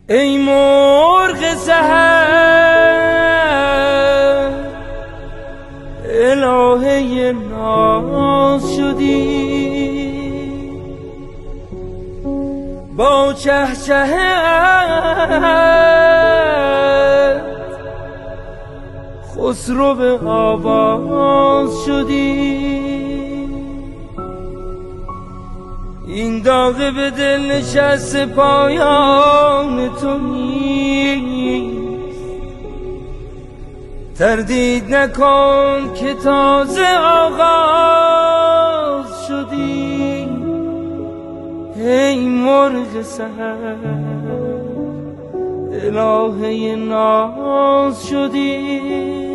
ای مرغ سحر الهه ناز شدی، با چهچهت خسرو به آواز شدی. این داغ به دل نشست پایان تو نیست، تردید نکن که تازه آغاز شدی. ای مرغ سحر الهه ناز شدی.